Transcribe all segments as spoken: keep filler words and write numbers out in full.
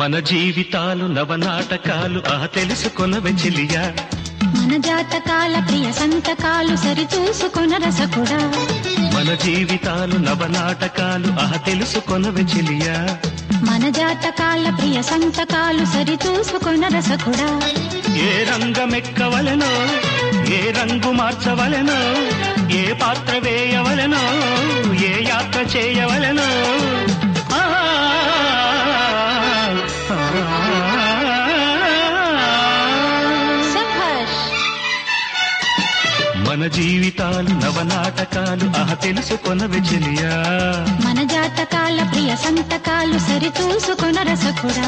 మన జీవితాలు నవనాటకాలు ఆ తెలుసుకొనవే చెలియా. మన జాతకాల ప్రియ సంతకాలు సరి చూసుకొన రసకుడా. మన జీవితాలు నవనాటకాలు ఆ తెలుసుకొనవే చెలియా. మన జాతకాల ప్రియ సంతకాలు సరి చూసుకొన రసకుడా. ఏ రంగమెక్కవలెనో, ఏ రంగు మార్చవలెనో, ఏ పాత్ర వేయవలెనో, ఏ యాత్ర చేయవలెనో, మన జీవితాలు నవనాటకాలు ఆ తెలుసుకొనవే చెలియా. మన జాతకాల ప్రియ సంతకాలు సరి చూసుకొన రసకుడా.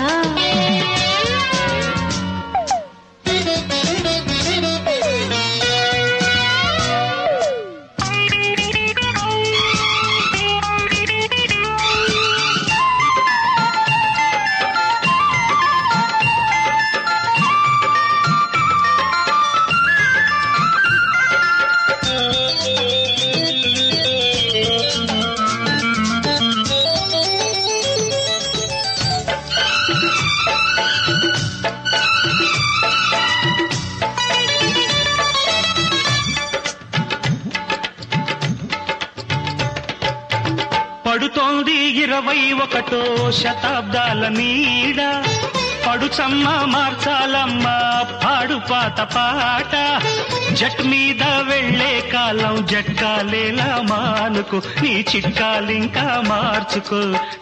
పడుతోంది ఇరవై ఒకటో శతాబ్దాల నీడ, పడుచమ్మ మార్చాలమ్మ పాడు పాత పాట. జట్ మీద వెళ్లే కాలం జట్కాలేలా మానుకో, నీ చిట్కాలింకా మార్చుకో.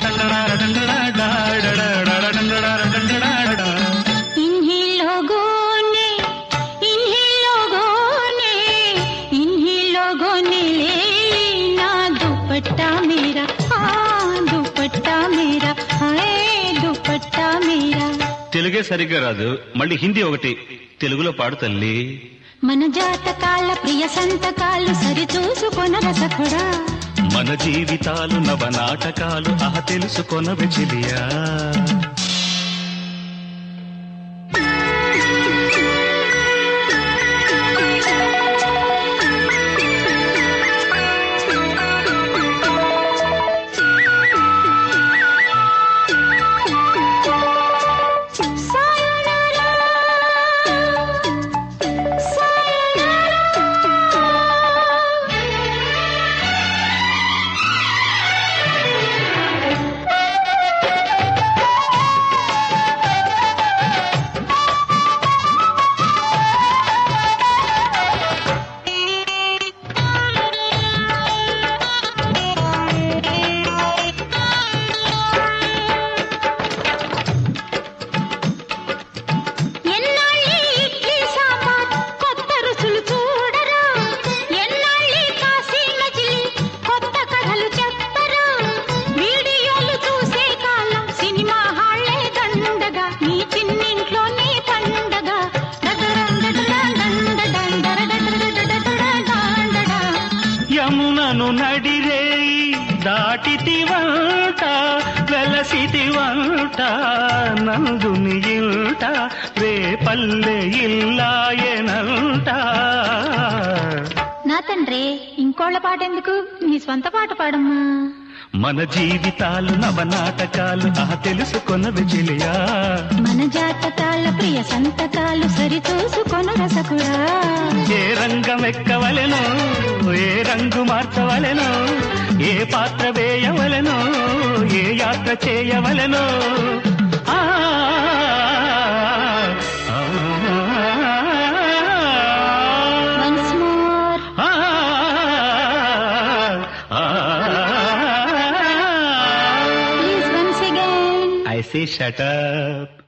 दुपट्टा मेरा हाँ दुपट्टा मेरा हाय दुपट्टा मेरा. తెలుగే సరిగ్గా రాదు, మళ్ళీ హిందీ ఒకటి తెలుగులో పాడు తల్లి. మన జాతకాల ప్రియ సంతకాలు సరి చూసుకొన రసకుడా. మన జీవితాలు నవనాటకాలు ఆ తెలుసుకొనవే చెలియా. యమునను నడిరేయి దాటితివంట, వెలసితివంట నందుని ఇంట, రేపల్లె ఇల్లాయనంట. నా తండ్రి ఇంకోళ్ళ పాట ఎందుకు, నీ స్వంత పాట పాడమ్మా. మన జీవితాలు నవనాటకాలు ఆ తెలుసుకొనవే చెలియా. మన జాతకాల ప్రియ సంతకాలు సరి చూసుకొన రసకుడా. ఏ రంగమెక్కవలెనో, ఏ రంగు మార్చవలెనో, ఏ పాత్ర వేయవలెనో, ఏ యాత్ర చేయవలెనో, Once more. Please once again. I say shut up.